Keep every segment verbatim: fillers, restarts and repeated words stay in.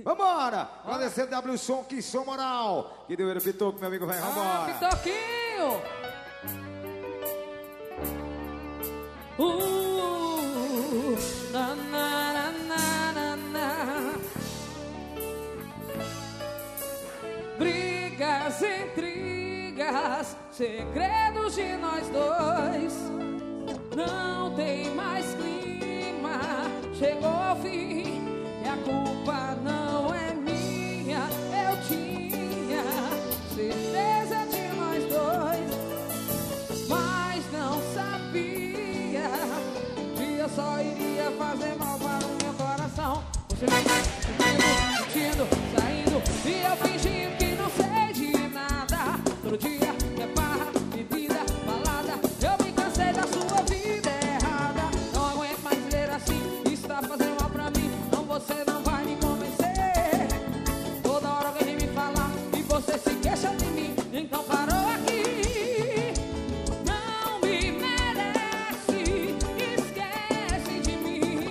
Vambora! Agradecer W Som, que som moral. Que deu ele Pitoco, meu amigo, vai, vambora. Ah, Pitoquinho! Uh, na, na, na, na, na, na. Brigas, intrigas, segredos de nós dois. Não tem mais clima, chegou ao fim e a culpa não é minha. Eu tinha certeza de nós dois, mas não sabia que eu só iria fazer mal para o meu coração. Você me mentindo, saindo e eu fingindo que não sei de nada. Todo dia é barra, bebida, balada. Eu me cansei da sua vida errada. Não aguento mais ver assim, está fazendo mal pra mim. Não, você não vai me convencer. Toda hora alguém me falar e você se queixa de mim. Então parou aqui. Não me merece, esquece de mim.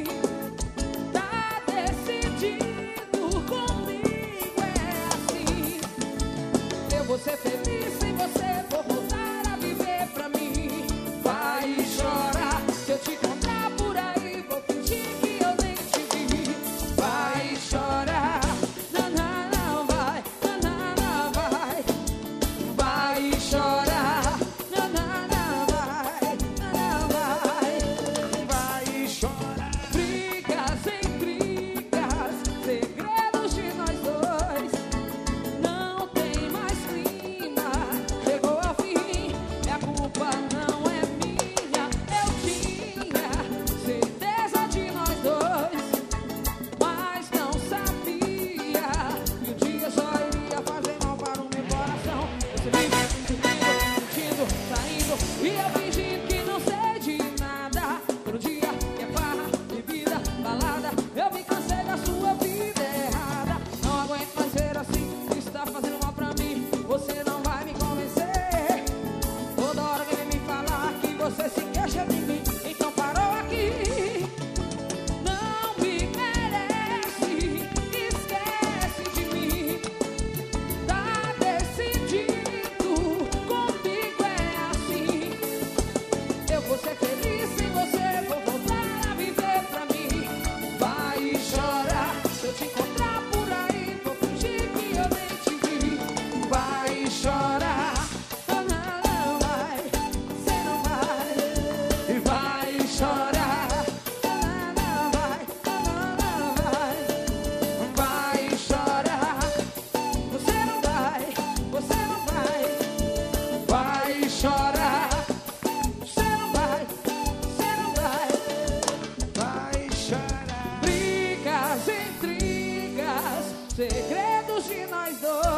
Tá decidido, comigo é assim. Eu vou ser feliz sem você, vou voltar a viver pra mim. Vai chorar, se eu te encontrar por aí, vou fingir que eu nem te vi. Vai chorar, não, não, não vai, não, não, não vai. Vai chorar, não, não, não vai, não, não vai. Vai chorar. Brigas, intrigas, segredos de nós dois. Não tem mais clima, chegou ao fim e a culpa não é minha. Eu tinha certeza de nós dois, mas não sabia que um dia só iria fazer mal para o meu coração. Você me mentindo, saindo e eu fingindo que não sei de nada. Todo dia é farra, bebida, balada. Eu me cansei da sua vida errada. Não aguento mais ser assim, está fazendo mal pra mim. Você não vai me convencer. Toda hora vem me falar que você se queixa de mim. Então parou aqui. Não me merece, esquece de mim. Tá decidido, comigo é assim. Eu vou ser feliz sem você, vou voltar a viver pra mim. Vai chorar, se eu te encontrar por aí, vou fingir que eu nem te vi. Vai chorar, não, não, não vai, você não vai. E vai chorar, não, não, não vai, não, não, não vai. Vai chorar, você não vai, você não vai. Vai chorar, você não vai, você não vai. Vai chorar. Brigas, intrigas, segredos de nós dois.